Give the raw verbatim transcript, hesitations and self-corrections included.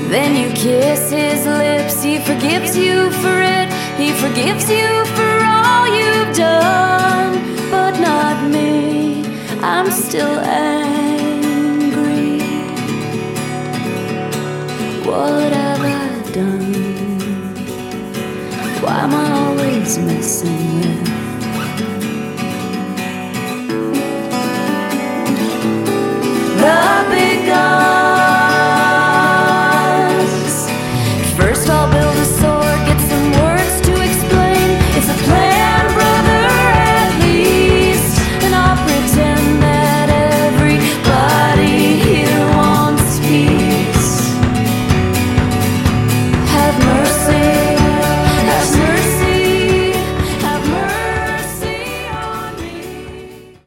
Then you kiss his lips. He forgives you for it. He forgives you for all you've done. But not me, I'm still angry. What have I done? Why am I always messing with